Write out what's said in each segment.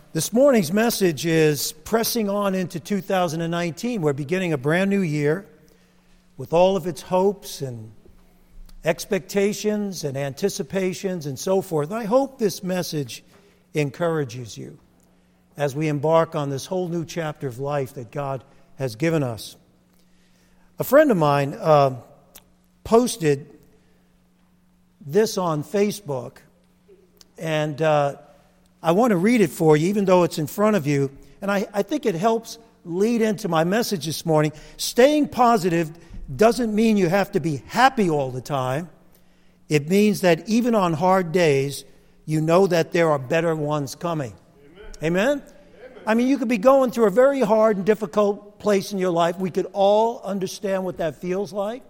This morning's message is pressing on into 2019. We're beginning a brand new year with all of its hopes and expectations and anticipations and so forth. I hope this message encourages you as we embark on this whole new chapter of life that God has given us. A friend of mine posted this on Facebook, and I want to read it for you, even though it's in front of you. And I think it helps lead into my message this morning. Staying positive doesn't mean you have to be happy all the time. It means that even on hard days, you know that there are better ones coming. Amen? Amen? I mean, you could be going through a very hard and difficult place in your life. We could all understand what that feels like.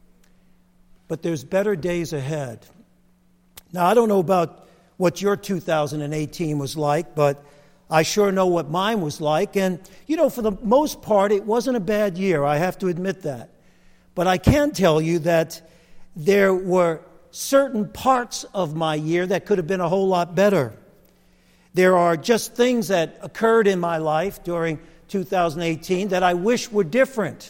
But there's better days ahead. Now, I don't know about what your 2018 was like, but I sure know what mine was like. And, you know, for the most part, it wasn't a bad year. I have to admit that. But I can tell you that there were certain parts of my year that could have been a whole lot better. There are just things that occurred in my life during 2018 that I wish were different.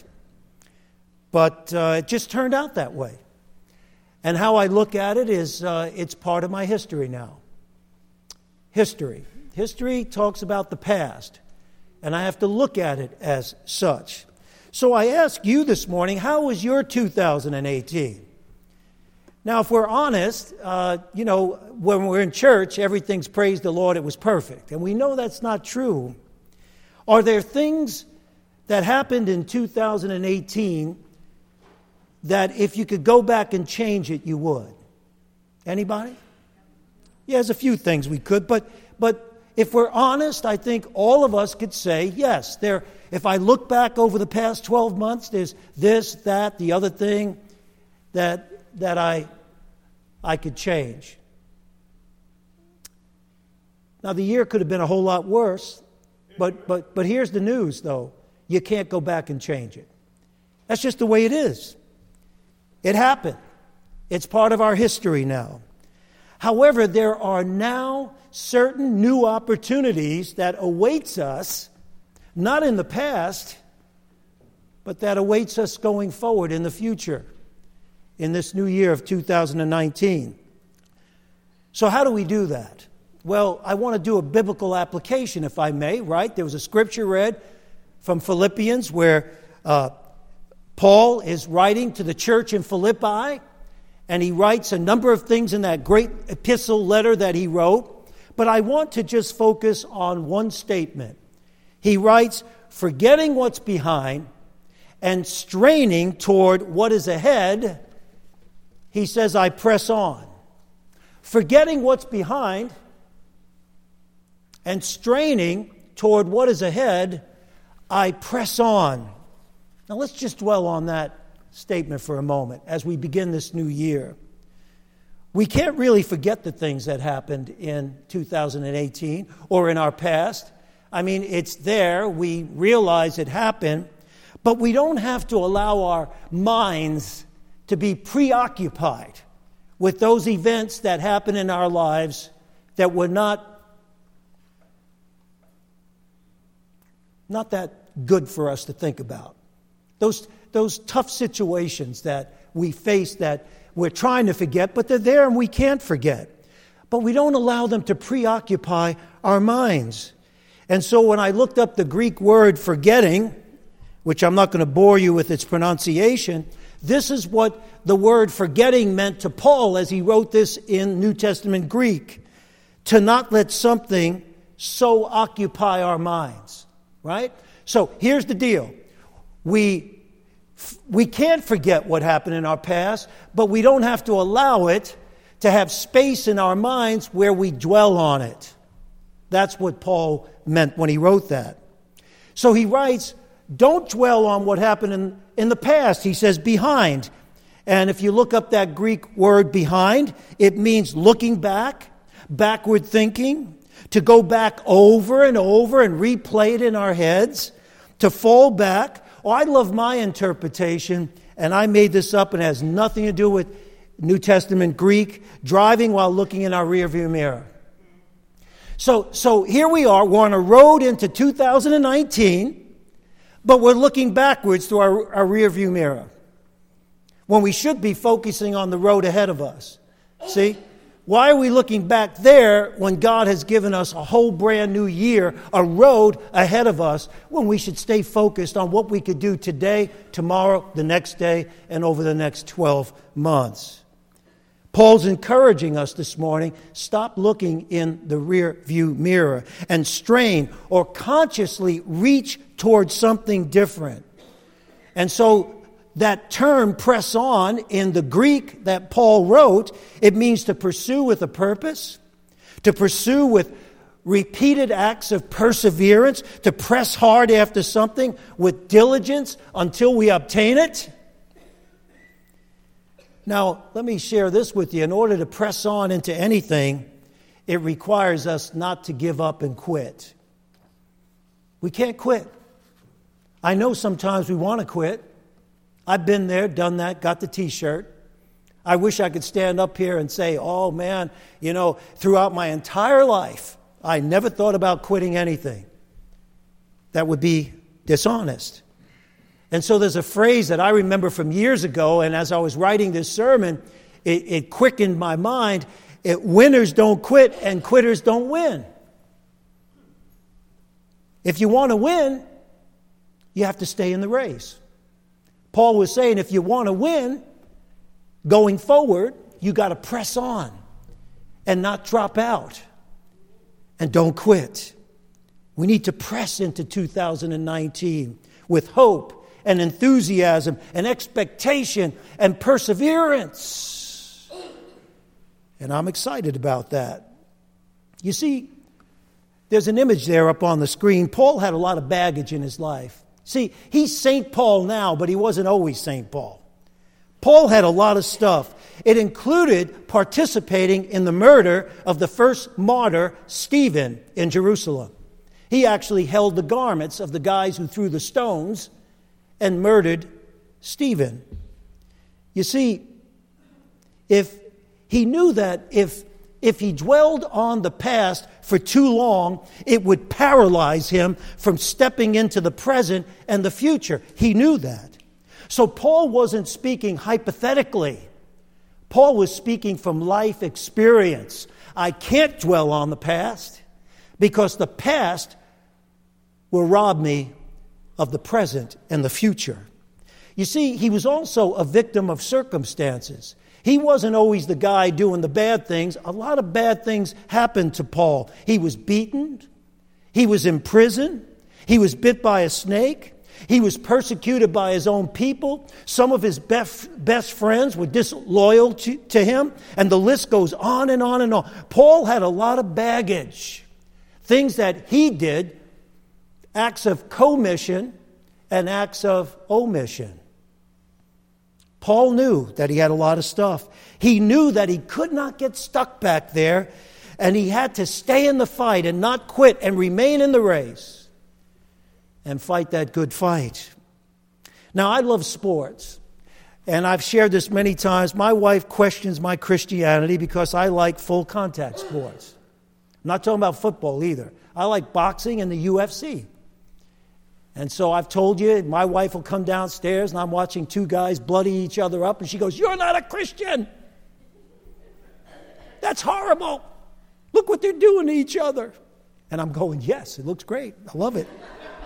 But it just turned out that way. And how I look at it is it's part of my history now. History. History talks about the past, and I have to look at it as such. So I ask you this morning, how was your 2018? Now, if we're honest, when we're in church, everything's praise the Lord, it was perfect. And we know that's not true. Are there things that happened in 2018 that if you could go back and change it, you would? Anybody? Yeah, there's a few things we could, but if we're honest, I think all of us could say, yes, if I look back over the past 12 months, there's this, that, the other thing that I could change. Now, the year could have been a whole lot worse, but here's the news, though. You can't go back and change it. That's just the way it is. It happened. It's part of our history now. However, there are now certain new opportunities that awaits us, not in the past, but that awaits us going forward in the future, in this new year of 2019. So how do we do that? Well, I want to do a biblical application, if I may, right? There was a scripture read from Philippians where Paul is writing to the church in Philippi, and he writes a number of things in that great epistle letter that he wrote. But I want to just focus on one statement. He writes, forgetting what's behind and straining toward what is ahead, he says, I press on. Forgetting what's behind and straining toward what is ahead, I press on. Now let's just dwell on that statement for a moment as we begin this new year. We can't really forget the things that happened in 2018 or in our past. I mean, it's there. We realize it happened, but we don't have to allow our minds to be preoccupied with those events that happen in our lives that were not that good for us to think about. Those tough situations that we face that we're trying to forget, but they're there and we can't forget. But we don't allow them to preoccupy our minds. And so when I looked up the Greek word forgetting, which I'm not going to bore you with its pronunciation, this is what the word forgetting meant to Paul as he wrote this in New Testament Greek. To not let something so occupy our minds, right? So here's the deal. We can't forget what happened in our past, but we don't have to allow it to have space in our minds where we dwell on it. That's what Paul meant when he wrote that. So he writes, don't dwell on what happened in the past. He says behind. And if you look up that Greek word behind, it means looking back, backward thinking, to go back over and over and replay it in our heads, to fall back. Oh, I love my interpretation, and I made this up and it has nothing to do with New Testament Greek, driving while looking in our rearview mirror. So here we are. We're on a road into 2019, but we're looking backwards through our rearview mirror when we should be focusing on the road ahead of us. See? Why are we looking back there when God has given us a whole brand new year, a road ahead of us, when we should stay focused on what we could do today, tomorrow, the next day, and over the next 12 months? Paul's encouraging us this morning, stop looking in the rear view mirror and strain or consciously reach towards something different. And so that term, press on, in the Greek that Paul wrote, it means to pursue with a purpose, to pursue with repeated acts of perseverance, to press hard after something with diligence until we obtain it. Now, let me share this with you. In order to press on into anything, it requires us not to give up and quit. We can't quit. I know sometimes we want to quit. I've been there, done that, got the T-shirt. I wish I could stand up here and say, oh man, throughout my entire life, I never thought about quitting anything. That would be dishonest. And so there's a phrase that I remember from years ago, and as I was writing this sermon, it quickened my mind. Winners don't quit and quitters don't win. If you want to win, you have to stay in the race. Paul was saying if you want to win, going forward, you got to press on and not drop out. And don't quit. We need to press into 2019 with hope and enthusiasm and expectation and perseverance. And I'm excited about that. You see, there's an image there up on the screen. Paul had a lot of baggage in his life. See, he's St. Paul now, but he wasn't always St. Paul. Paul had a lot of stuff. It included participating in the murder of the first martyr, Stephen, in Jerusalem. He actually held the garments of the guys who threw the stones and murdered Stephen. You see, if he knew that if he dwelled on the past for too long, it would paralyze him from stepping into the present and the future. He knew that. So Paul wasn't speaking hypothetically. Paul was speaking from life experience. I can't dwell on the past because the past will rob me of the present and the future. You see, he was also a victim of circumstances. He wasn't always the guy doing the bad things. A lot of bad things happened to Paul. He was beaten. He was in prison. He was bit by a snake. He was persecuted by his own people. Some of his best friends were disloyal to him. And the list goes on and on and on. Paul had a lot of baggage. Things that he did, acts of commission and acts of omission. Paul knew that he had a lot of stuff. He knew that he could not get stuck back there, and he had to stay in the fight and not quit and remain in the race and fight that good fight. Now, I love sports, and I've shared this many times. My wife questions my Christianity because I like full contact sports. I'm not talking about football either. I like boxing and the UFC. And so I've told you, my wife will come downstairs and I'm watching two guys bloody each other up and she goes, "You're not a Christian. That's horrible. Look what they're doing to each other." And I'm going, yes, it looks great. I love it.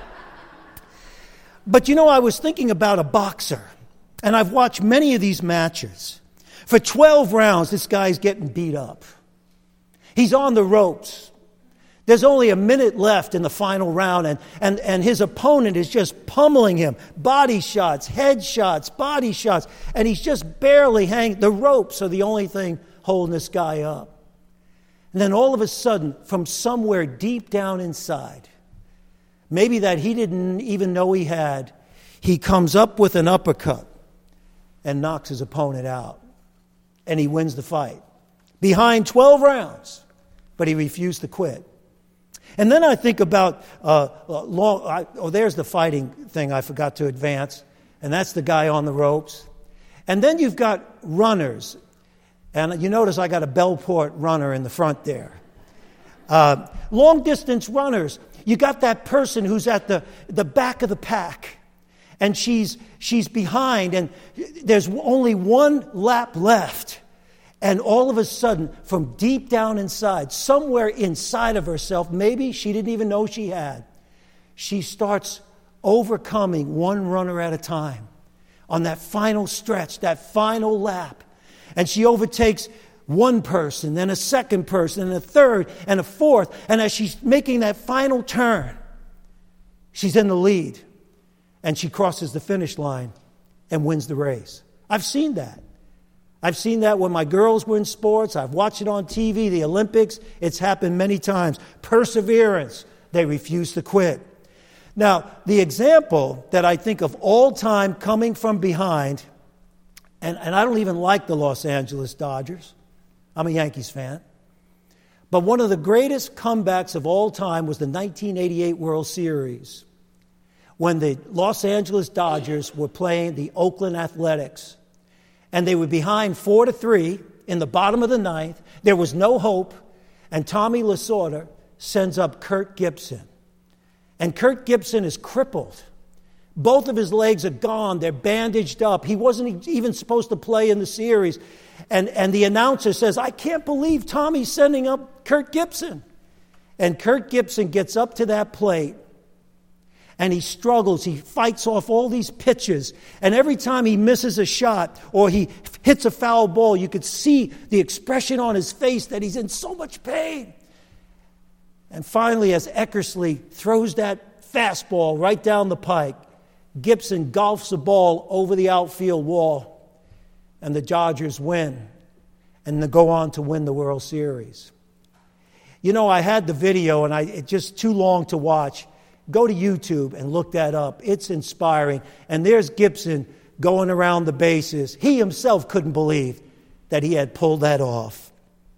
But I was thinking about a boxer, and I've watched many of these matches. For 12 rounds, this guy's getting beat up. He's on the ropes. There's only a minute left in the final round, and his opponent is just pummeling him. Body shots, head shots, body shots, and he's just barely hanging. The ropes are the only thing holding this guy up. And then all of a sudden, from somewhere deep down inside, maybe that he didn't even know he had, he comes up with an uppercut and knocks his opponent out. And he wins the fight. Behind 12 rounds, but he refused to quit. And then I think about, there's the fighting thing I forgot to advance. And that's the guy on the ropes. And then you've got runners. And you notice I got a Bellport runner in the front there. Long-distance runners, you got that person who's at the back of the pack, and she's behind, and there's only one lap left. And all of a sudden, from deep down inside, somewhere inside of herself, maybe she didn't even know she had, she starts overcoming one runner at a time on that final stretch, that final lap. And she overtakes one person, then a second person, and a third, and a fourth. And as she's making that final turn, she's in the lead. And she crosses the finish line and wins the race. I've seen that. I've seen that when my girls were in sports. I've watched it on TV, the Olympics. It's happened many times. Perseverance. They refuse to quit. Now, the example that I think of all time coming from behind, and I don't even like the Los Angeles Dodgers. I'm a Yankees fan. But one of the greatest comebacks of all time was the 1988 World Series, when the Los Angeles Dodgers were playing the Oakland Athletics. And they were behind 4-3 in the bottom of the ninth. There was no hope. And Tommy Lasorda sends up Kirk Gibson. And Kirk Gibson is crippled. Both of his legs are gone. They're bandaged up. He wasn't even supposed to play in the series. And the announcer says, I can't believe Tommy's sending up Kirk Gibson. And Kirk Gibson gets up to that plate. And he struggles. He fights off all these pitches. And every time he misses a shot or he hits a foul ball, you could see the expression on his face that he's in so much pain. And finally, as Eckersley throws that fastball right down the pike, Gibson golfs the ball over the outfield wall. And the Dodgers win. And they go on to win the World Series. You know, I had the video, and it's just too long to watch. Go to YouTube and look that up. It's inspiring. And there's Gibson going around the bases. He himself couldn't believe that he had pulled that off.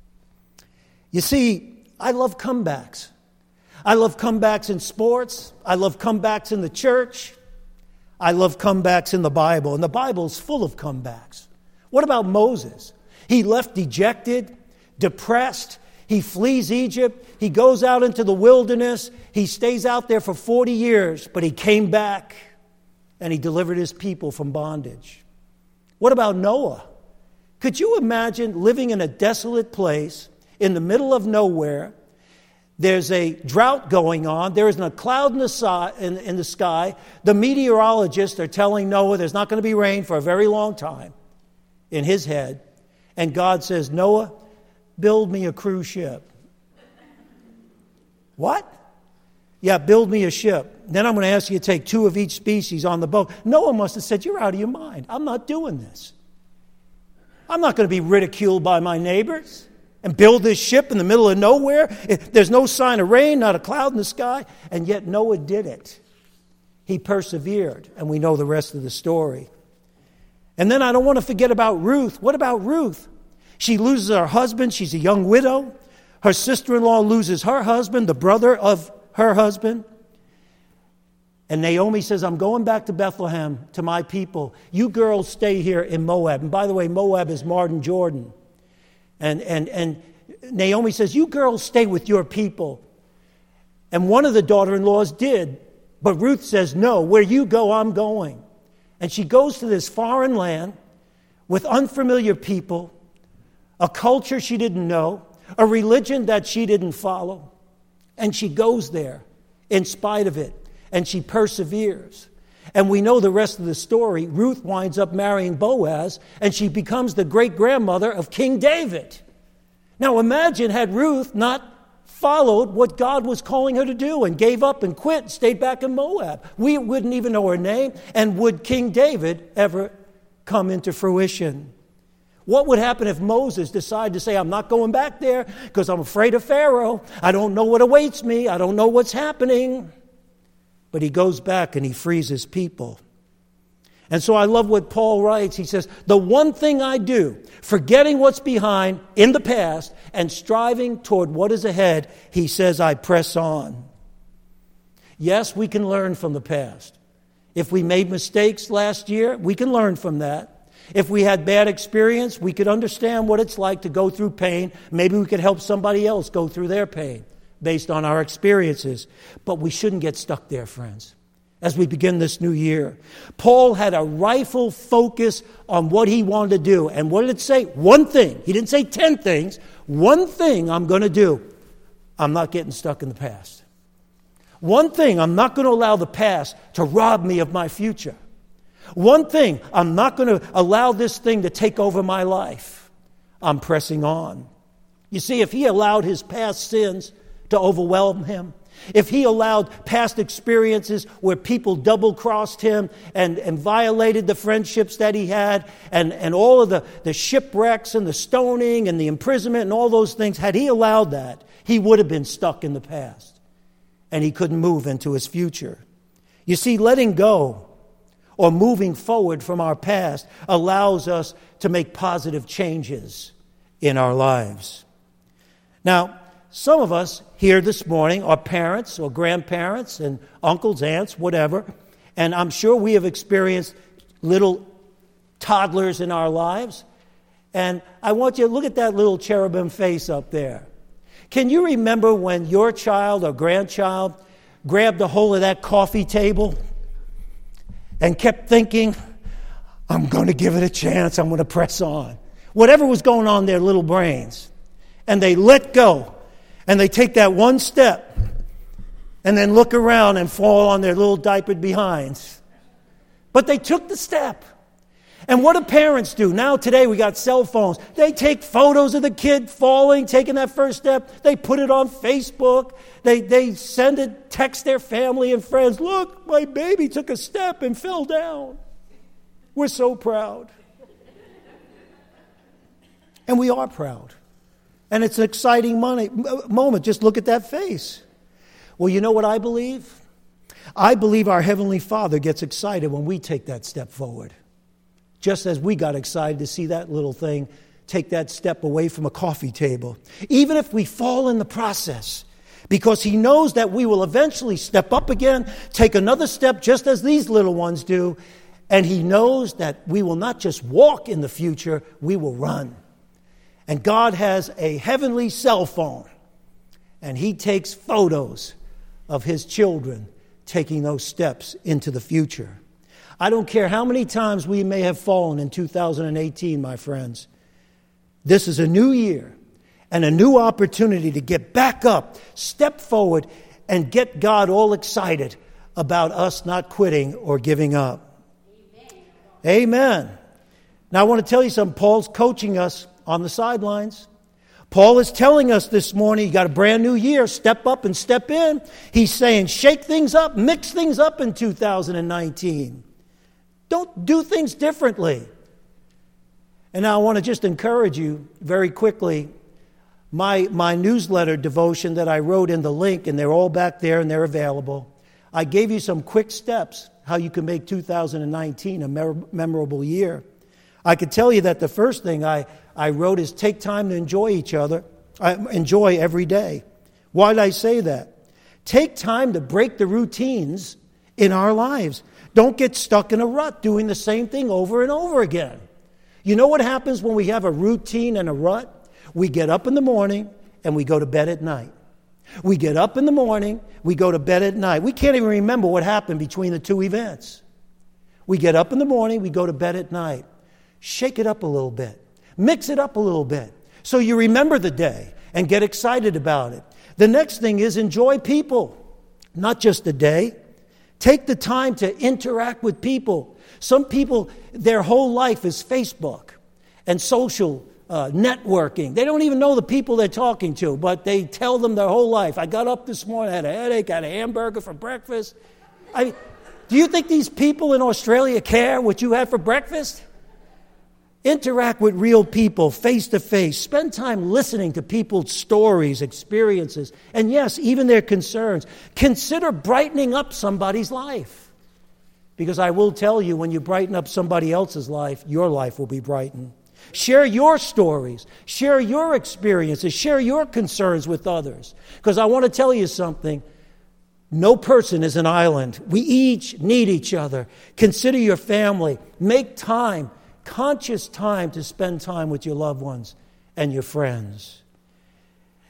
You see, I love comebacks. I love comebacks in sports. I love comebacks in the church. I love comebacks in the Bible. And the Bible's full of comebacks. What about Moses? He left dejected, depressed. He flees Egypt. He goes out into the wilderness. He stays out there for 40 years, but he came back and he delivered his people from bondage. What about Noah? Could you imagine living in a desolate place in the middle of nowhere? There's a drought going on. There isn't a cloud in the sky. The meteorologists are telling Noah there's not going to be rain for a very long time in his head. And God says, Noah, build me a cruise ship. What? Yeah, build me a ship. Then I'm going to ask you to take 2 of each species on the boat. Noah must have said, you're out of your mind. I'm not doing this. I'm not going to be ridiculed by my neighbors and build this ship in the middle of nowhere. There's no sign of rain, not a cloud in the sky. And yet Noah did it. He persevered, and we know the rest of the story. And then I don't want to forget about Ruth. What about Ruth? She loses her husband. She's a young widow. Her sister-in-law loses her husband, the brother of her husband. And Naomi says, I'm going back to Bethlehem, to my people. You girls stay here in Moab. And by the way, Moab is Martin Jordan. And Naomi says, you girls stay with your people. And one of the daughter-in-laws did. But Ruth says, no, where you go, I'm going. And she goes to this foreign land with unfamiliar people, a culture she didn't know, a religion that she didn't follow. And she goes there in spite of it. And she perseveres. And we know the rest of the story. Ruth winds up marrying Boaz, and she becomes the great-grandmother of King David. Now imagine had Ruth not followed what God was calling her to do and gave up and quit and stayed back in Moab. We wouldn't even know her name. And would King David ever come into fruition? What would happen if Moses decided to say, I'm not going back there because I'm afraid of Pharaoh. I don't know what awaits me. I don't know what's happening. But he goes back and he frees his people. And so I love what Paul writes. He says, the one thing I do, forgetting what's behind in the past and striving toward what is ahead, he says, I press on. Yes, we can learn from the past. If we made mistakes last year, we can learn from that. If we had bad experience, we could understand what it's like to go through pain. Maybe we could help somebody else go through their pain. based on our experiences. But we shouldn't get stuck there, friends, as we begin this new year. Paul had a rifle focus on what he wanted to do. And what did it say? One thing. He didn't say 10 things. One thing I'm going to do. I'm not getting stuck in the past. One thing, I'm not going to allow the past to rob me of my future. One thing, I'm not going to allow this thing to take over my life. I'm pressing on. You see, if he allowed his past sins to overwhelm him, if he allowed past experiences where people double-crossed him and violated the friendships that he had, and all of the shipwrecks and the stoning and the imprisonment and all those things, had he allowed that, he would have been stuck in the past. And he couldn't move into his future. You see, letting go or moving forward from our past allows us to make positive changes in our lives. Now, some of us here this morning are parents or grandparents and uncles, aunts, whatever, and I'm sure we have experienced little toddlers in our lives. And I want you to look at that little cherubim face up there. Can you remember when your child or grandchild grabbed a hold of that coffee table and kept thinking, I'm going to give it a chance, I'm going to press on? Whatever was going on in their little brains. And they let go. And they take that one step and then look around and fall on their little diapered behinds. But they took the step. And what do parents do? Now today we got cell phones. They take photos of the kid falling, taking that first step. They put it on Facebook. They send it, text their family and friends. Look, my baby took a step and fell down. We're so proud. And we are proud. And it's an exciting moment. Just look at that face. Well, you know what I believe? I believe our Heavenly Father gets excited when we take that step forward. Just as we got excited to see that little thing take that step away from a coffee table. Even if we fall in the process. Because He knows that we will eventually step up again, take another step just as these little ones do. And He knows that we will not just walk in the future, we will run. And God has a heavenly cell phone. And He takes photos of His children taking those steps into the future. I don't care how many times we may have fallen in 2018, my friends. This is a new year and a new opportunity to get back up, step forward, and get God all excited about us not quitting or giving up. Amen. Now I want to tell you something. Paul's coaching us on the sidelines. Paul is telling us this morning, you got a brand new year, step up and step in. He's saying, shake things up, mix things up in 2019. Don't do things differently. And now I want to just encourage you very quickly. My newsletter devotion that I wrote in the link, and they're all back there and they're available. I gave you some quick steps how you can make 2019 a memorable year. I could tell you that the first thing I wrote is take time to enjoy each other, enjoy every day. Why did I say that? Take time to break the routines in our lives. Don't get stuck in a rut doing the same thing over and over again. You know what happens when we have a routine and a rut? We get up in the morning and we go to bed at night. We get up in the morning, we go to bed at night. We can't even remember what happened between the two events. We get up in the morning, we go to bed at night. Shake it up a little bit. Mix it up a little bit so you remember the day and get excited about it. The next thing is enjoy people, not just the day. Take the time to interact with people. Some people, their whole life is Facebook and social networking. They don't even know the people they're talking to, but they tell them their whole life. I got up this morning, I had a headache, I had a hamburger for breakfast. Do you think these people in Australia care what you had for breakfast? Interact with real people face to face. Spend time listening to people's stories, experiences, and yes, even their concerns. Consider brightening up somebody's life. Because I will tell you, when you brighten up somebody else's life, your life will be brightened. Share your stories. Share your experiences. Share your concerns with others. Because I want to tell you something. No person is an island. We each need each other. Consider your family. Make time. Conscious time to spend time with your loved ones and your friends.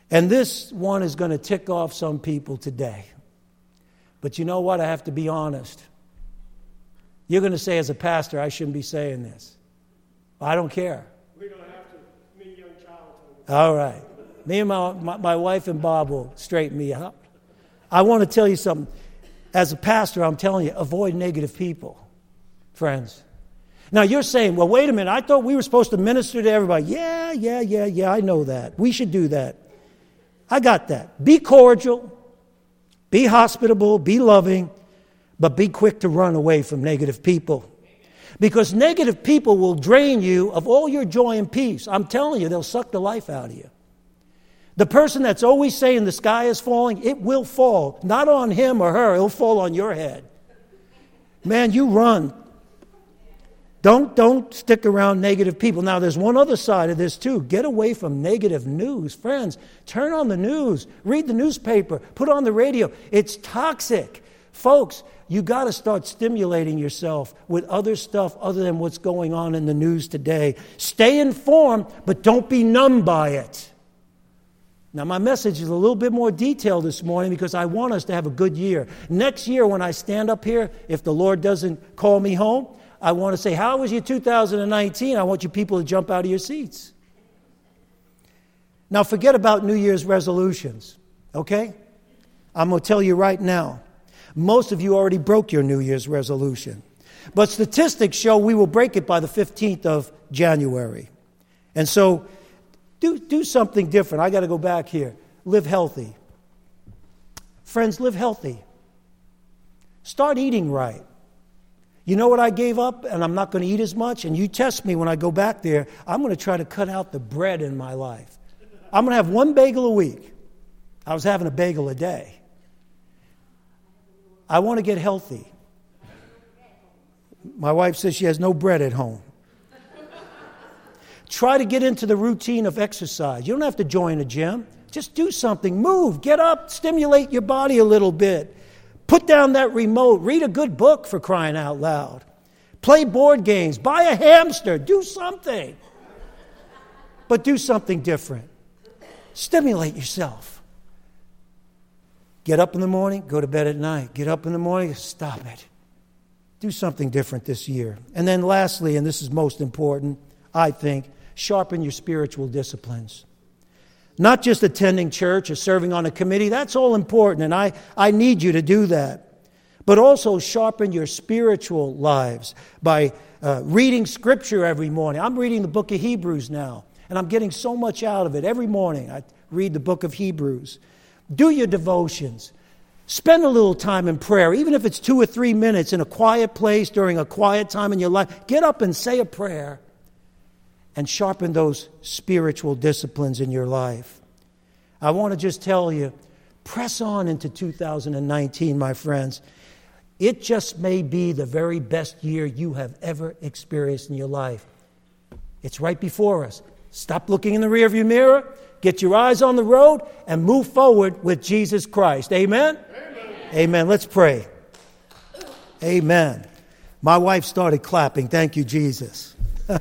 And this one is going to tick off some people today. But you know what? I have to be honest. You're going to say, as a pastor, I shouldn't be saying this. I don't care. We don't have to. Me, young child. All right. Me and my wife and Bob will straighten me out. I want to tell you something. As a pastor, I'm telling you, avoid negative people, friends. Now, you're saying, well, wait a minute. I thought we were supposed to minister to everybody. Yeah, I know that. We should do that. I got that. Be cordial. Be hospitable, be loving, but be quick to run away from negative people. Because negative people will drain you of all your joy and peace. I'm telling you, they'll suck the life out of you. The person that's always saying the sky is falling, it will fall. Not on him or her, it'll fall on your head. Man, you run. Don't stick around negative people. Now, there's one other side of this, too. Get away from negative news. Friends, turn on the news. Read the newspaper. Put on the radio. It's toxic. Folks, you got to start stimulating yourself with other stuff other than what's going on in the news today. Stay informed, but don't be numb by it. Now, my message is a little bit more detailed this morning because I want us to have a good year. Next year, when I stand up here, if the Lord doesn't call me home, I want to say, how was your 2019? I want you people to jump out of your seats. Now, forget about New Year's resolutions, okay? I'm going to tell you right now, most of you already broke your New Year's resolution. But statistics show we will break it by the 15th of January. And so, do something different. I got to go back here. Live healthy. Friends, live healthy. Start eating right. You know what I gave up, and I'm not going to eat as much? And you test me when I go back there. I'm going to try to cut out the bread in my life. I'm going to have one bagel a week. I was having a bagel a day. I want to get healthy. My wife says she has no bread at home. Try to get into the routine of exercise. You don't have to join a gym. Just do something. Move. Get up. Stimulate your body a little bit. Put down that remote. Read a good book, for crying out loud. Play board games. Buy a hamster. Do something. But do something different. Stimulate yourself. Get up in the morning, go to bed at night. Get up in the morning, stop it. Do something different this year. And then lastly, and this is most important, I think, sharpen your spiritual disciplines. Not just attending church or serving on a committee. That's all important, and I need you to do that. But also sharpen your spiritual lives by reading Scripture every morning. I'm reading the book of Hebrews now, and I'm getting so much out of it. Every morning I read the book of Hebrews. Do your devotions. Spend a little time in prayer, even if it's 2 or 3 minutes in a quiet place during a quiet time in your life. Get up and say a prayer. And sharpen those spiritual disciplines in your life. I want to just tell you, press on into 2019, my friends. It just may be the very best year you have ever experienced in your life. It's right before us. Stop looking in the rearview mirror, get your eyes on the road, and move forward with Jesus Christ. Amen? Amen. Amen. Let's pray. Amen. My wife started clapping. Thank you, Jesus.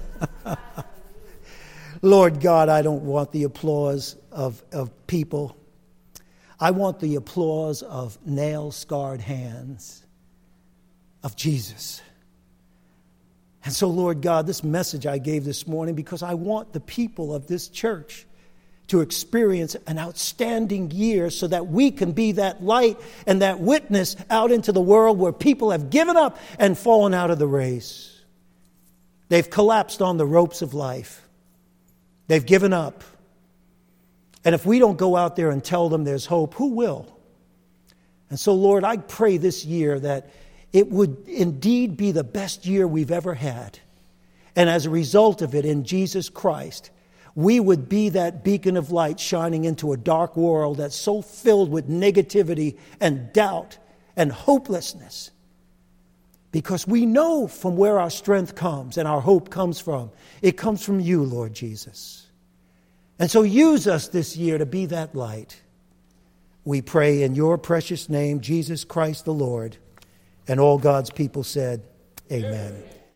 Lord God, I don't want the applause of people. I want the applause of nail-scarred hands of Jesus. And so, Lord God, this message I gave this morning because I want the people of this church to experience an outstanding year so that we can be that light and that witness out into the world where people have given up and fallen out of the race. They've collapsed on the ropes of life. They've given up. And if we don't go out there and tell them there's hope, who will? And so, Lord, I pray this year that it would indeed be the best year we've ever had. And as a result of it, in Jesus Christ, we would be that beacon of light shining into a dark world that's so filled with negativity and doubt and hopelessness. Because we know from where our strength comes and our hope comes from. It comes from you, Lord Jesus. And so use us this year to be that light. We pray in your precious name, Jesus Christ the Lord. And all God's people said, amen.